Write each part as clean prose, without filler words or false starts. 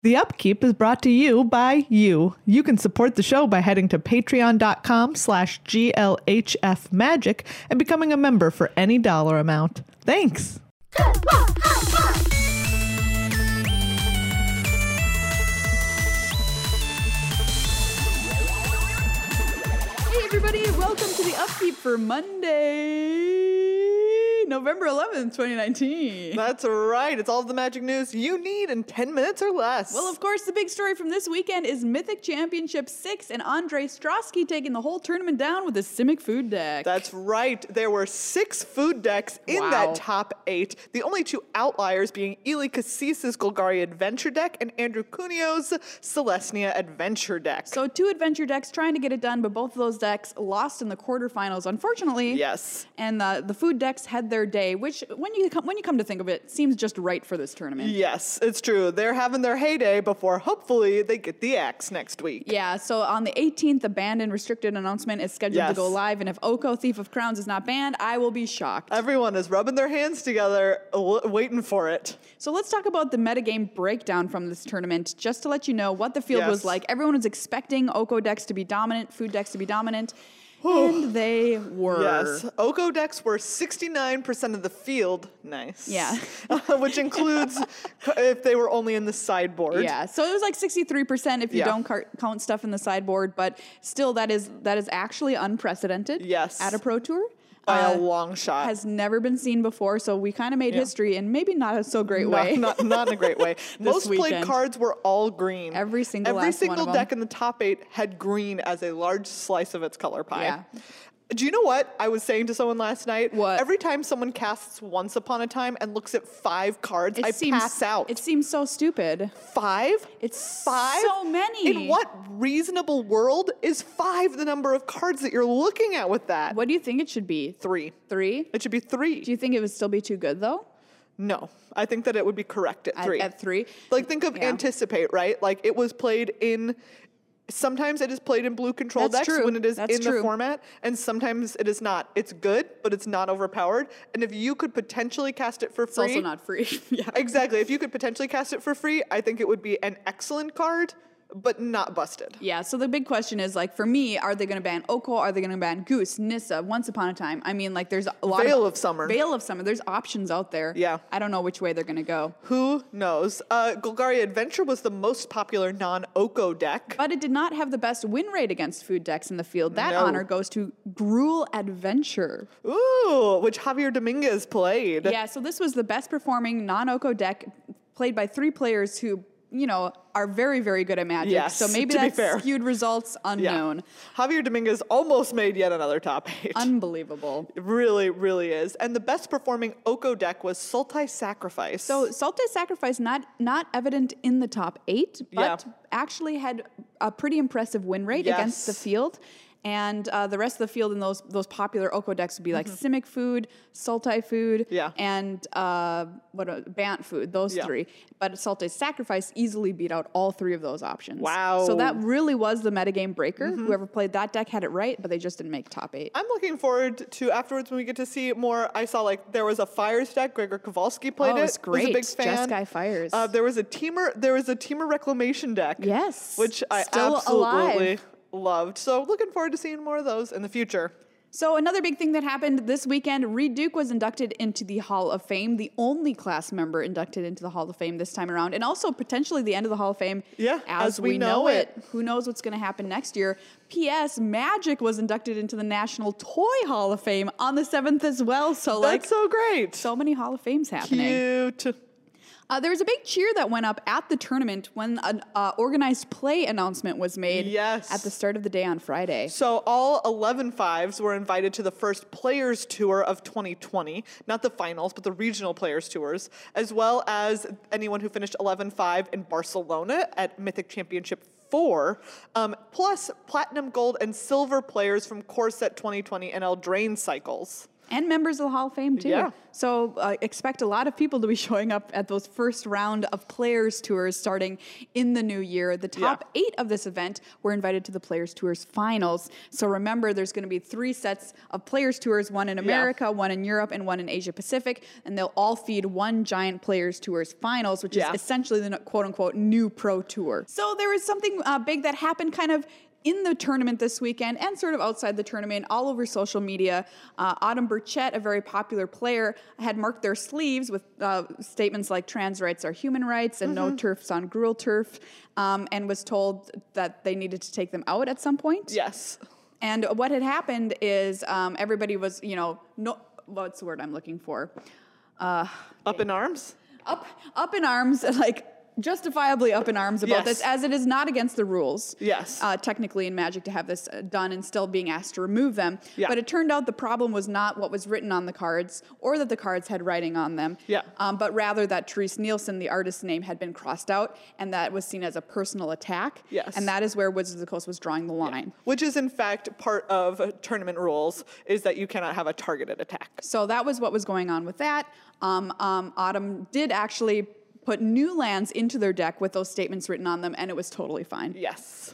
The Upkeep is brought to you by you. You can support the show by heading to patreon.com/GLHFmagic and becoming a member for any dollar amount. Thanks. Hey everybody, welcome to the Upkeep for Monday, November 11th, 2019. That's right. It's all of the magic news you need in 10 minutes or less. Well, of course, the big story from this weekend is Mythic Championship 6 and Andre Strosky taking the whole tournament down with a Simic food deck. That's right. There were 6 food decks in that top 8. The only 2 outliers being Eli Cassis's Golgari Adventure deck and Andrew Cunio's Celestia Adventure deck. So 2 adventure decks trying to get it done, but both of those decks lost in the quarterfinals, unfortunately. Yes. And the food decks had their day, which, when you come to think of it, seems just right for this tournament. Yes, it's true. They're having their heyday before hopefully they get the axe next week. Yeah, so on the 18th, the banned and restricted announcement is scheduled to go live, and if Oko Thief of Crowns is not banned, I will be shocked. Everyone is rubbing their hands together, waiting for it. So let's talk about the metagame breakdown from this tournament, just to let you know what the field was like. Everyone was expecting Oko decks to be dominant, food decks to be dominant. And they were. Yes. Oko decks were 69% of the field. Nice. Yeah. Which includes if they were only in the sideboard. Yeah. So it was like 63% if you don't count stuff in the sideboard, but still that is actually unprecedented. Yes. At a Pro Tour. By a long shot. Has never been seen before, so we kind of made history in maybe not a so great way. Not in a great way. Most played weekend. cards were all green. Every single deck in the top 8 had green as a large slice of its color pie. Yeah. Do you know what I was saying to someone last night? What? Every time someone casts Once Upon a Time and looks at 5 cards, I pass out. It seems so stupid. 5? It's 5? so many. In what reasonable world is 5 the number of cards that you're looking at with that? What do you think it should be? 3. 3? It should be 3. Do you think it would still be too good, though? No. I think that it would be correct at 3. At 3? Like, think of Anticipate, right? Like, it was played in... Sometimes it is played in blue control decks when it is in the format, and sometimes it is not. It's good, but it's not overpowered. And if you could potentially cast it for free... It's also not free. Yeah. Exactly. If you could potentially cast it for free, I think it would be an excellent card, but not busted. Yeah, so the big question is, like, for me, are they going to ban Oko? Are they going to ban Goose, Nissa, Once Upon a Time? I mean, like, there's a lot Veil of Summer. Veil of Summer. There's options out there. Yeah. I don't know which way they're going to go. Who knows? Golgari Adventure was the most popular non-Oko deck. But it did not have the best win rate against food decks in the field. That honor goes to Gruul Adventure. Ooh, which Javier Dominguez played. Yeah, so this was the best performing non-Oko deck played by 3 players who, you know, are very, very good at Magic. Yes, so maybe that's skewed results unknown. Yeah. Javier Dominguez almost made yet another top 8. Unbelievable. It really, really is. And the best performing Oko deck was Sultai Sacrifice. So Sultai Sacrifice not evident in the top 8, but actually had a pretty impressive win rate against the field. And the rest of the field in those popular Oko decks would be like Simic Food, Sultai Food, and Bant Food, those 3. But Sultai Sacrifice easily beat out all 3 of those options. Wow. So that really was the metagame breaker. Whoever played that deck had it right, but they just didn't make top 8. I'm looking forward to afterwards when we get to see more. I saw like there was a Fires deck. Gregor Kowalski played it. Oh, it's great. Was a big fan. Jeskai Fires. There was a Teamer Reclamation deck. Yes. Which I Still absolutely alive. Loved. So looking forward to seeing more of those in the future. So another big thing that happened this weekend, Reed Duke was inducted into the Hall of Fame, the only class member inducted into the Hall of Fame this time around, and also potentially the end of the Hall of Fame as we know it. Who knows what's going to happen next year. P.S. Magic was inducted into the National Toy Hall of Fame on the 7th as well. So that's so great. So many Hall of Fames happening. Cute. There was a big cheer that went up at the tournament when an organized play announcement was made at the start of the day on Friday. So all 11 fives were invited to the first Players Tour of 2020, not the finals, but the regional Players Tours, as well as anyone who finished 11-5 in Barcelona at Mythic Championship 4, plus platinum, gold, and silver players from Core Set 2020 and Eldraine cycles. And members of the Hall of Fame, too. Yeah. So expect a lot of people to be showing up at those first round of Players Tours starting in the new year. The top 8 of this event were invited to the Players Tours finals. So remember, there's going to be 3 sets of Players Tours, one in America, one in Europe, and one in Asia Pacific. And they'll all feed one giant Players Tours finals, which is essentially the quote-unquote new Pro Tour. So there was something big that happened kind of in the tournament this weekend and sort of outside the tournament, all over social media. Autumn Burchett, a very popular player, had marked their sleeves with statements like trans rights are human rights and no turfs on Gruel turf, and was told that they needed to take them out at some point. Yes. And what had happened is everybody was, what's the word I'm looking for? Up in arms? Up in arms, like justifiably up in arms about this, as it is not against the rules. Yes. Technically in Magic to have this done and still being asked to remove them. Yeah. But it turned out the problem was not what was written on the cards or that the cards had writing on them. Yeah. But rather that Therese Nielsen, the artist's name, had been crossed out and that was seen as a personal attack. Yes. And that is where Wizards of the Coast was drawing the line. Yeah. Which is in fact part of tournament rules, is that you cannot have a targeted attack. So that was what was going on with that. Autumn did actually put new lands into their deck with those statements written on them, and it was totally fine. Yes.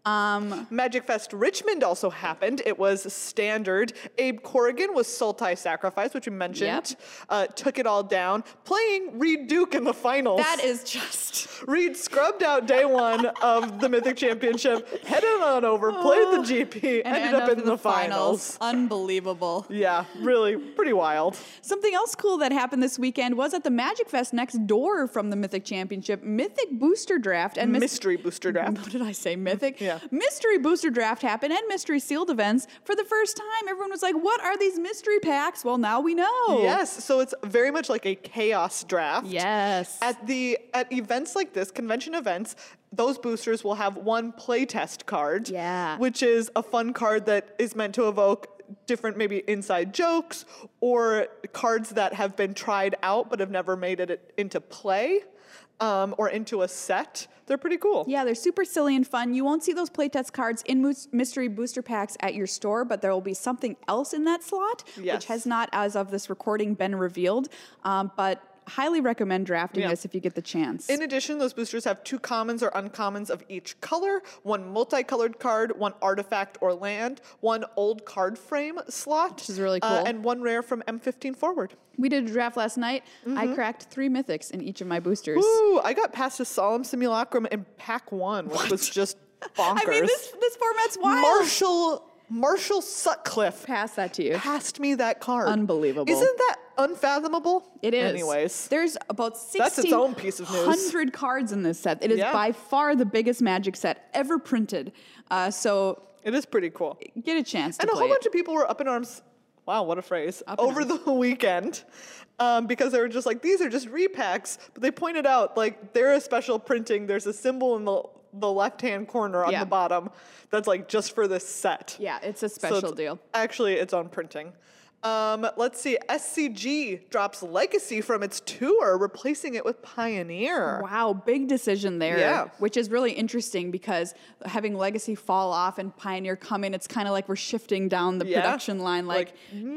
Magic Fest Richmond also happened. It was standard. Abe Corrigan was Sultai Sacrifice, which we mentioned. Took it all down, playing Reed Duke in the finals. That is just... Reed scrubbed out day 1 of the Mythic Championship, headed on over, played the GP, and ended up in the finals. Unbelievable. Yeah, really pretty wild. Something else cool that happened this weekend was at the Magic Fest next door from the Mythic Championship, Mythic Booster Draft. And Mystery Booster Draft. What did I say? Mythic? Yeah. Mystery Booster Draft happened and Mystery Sealed events. For the first time, everyone was like, what are these mystery packs? Well, now we know. Yes, so it's very much like a chaos draft. Yes. At events like this, convention events, those boosters will have one playtest card. Yeah. Which is a fun card that is meant to evoke different maybe inside jokes or cards that have been tried out but have never made it into play. Or into a set. They're pretty cool. Yeah, they're super silly and fun. You won't see those playtest cards in mystery booster packs at your store, but there will be something else in that slot, which has not, as of this recording, been revealed. But highly recommend drafting this if you get the chance. In addition, those boosters have 2 commons or uncommons of each color, 1 multicolored card, 1 artifact or land, 1 old card frame slot, which is really cool, and 1 rare from M15 forward. We did a draft last night. I cracked 3 mythics in each of my boosters. Ooh, I got past a Solemn Simulacrum in pack 1, which was just bonkers. I mean, this format's wild. Marshall Sutcliffe pass that to you. Passed me that card. Unbelievable. Isn't that unfathomable? It is. Anyways. There's about That's its own piece of news. 1,600 cards in this set. It is by far the biggest Magic set ever printed. So it is pretty cool. Get a chance to play it. And a whole bunch of people were up in arms. Wow, what a phrase. Over the weekend. Because they were just like, these are just repacks. But they pointed out, like, they're a special printing. There's a symbol in the left-hand corner on the bottom that's like just for this set. Yeah, it's a special deal. Actually, it's on printing. Let's see. SCG drops Legacy from its tour, replacing it with Pioneer. Wow, big decision there. Yeah. Which is really interesting because having Legacy fall off and Pioneer come in, it's kind of like we're shifting down the production line, like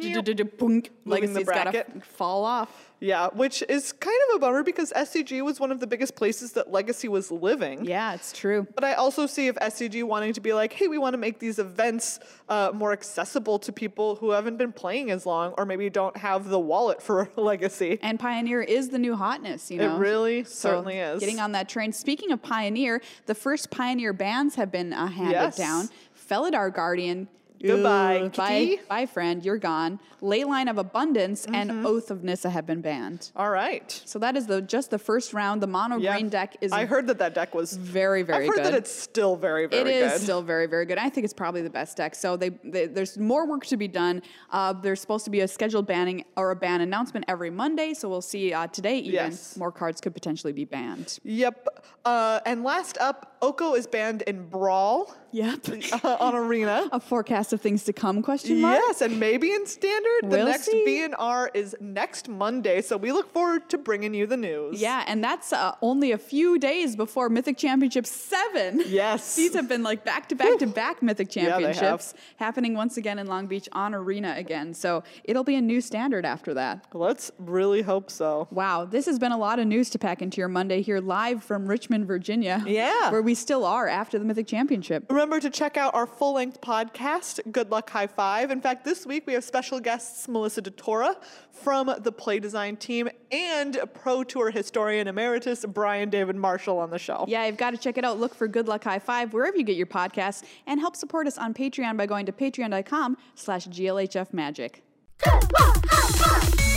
Legacy's got to fall off. Yeah, which is kind of a bummer because SCG was one of the biggest places that Legacy was living. Yeah, it's true. But I also see if SCG wanting to be like, hey, we want to make these events more accessible to people who haven't been playing as long or maybe don't have the wallet for Legacy. And Pioneer is the new hotness, you know. It really certainly is. Getting on that train. Speaking of Pioneer, the first Pioneer bans have been handed down. Felidar Guardian. Goodbye, bye, friend. You're gone. Leyline of Abundance and Oath of Nissa have been banned. All right. So that is just the first round. The mono green deck is. I heard that deck was very, very good. I've heard that it's still very, very good. It is still very, very good. I think it's probably the best deck. So there's more work to be done. There's supposed to be a scheduled banning or a ban announcement every Monday. So we'll see today even more cards could potentially be banned. Yep. And last up, Oko is banned in Brawl. Yep. On Arena. A forecast of things to come, question mark? Yes, and maybe in Standard. The We'll next see. BNR is next Monday, so we look forward to bringing you the news. Yeah, and that's only a few days before Mythic Championship 7. Yes. These have been like back-to-back-to-back Mythic Yeah, they have. Championships happening once again in Long Beach on Arena again. So it'll be a new standard after that. Let's really hope so. Wow, this has been a lot of news to pack into your Monday here live from Richmond, Virginia. Yeah. Where we still are after the Mythic Championship. Remember to check out our full-length podcast, Good Luck High Five. In fact, this week we have special guests Melissa DeTora from the Play Design team and Pro Tour historian emeritus Brian David Marshall on the show. Yeah, you've got to check it out. Look for Good Luck High Five wherever you get your podcasts and help support us on Patreon by going to patreon.com/GLHFmagic. Good luck, high five!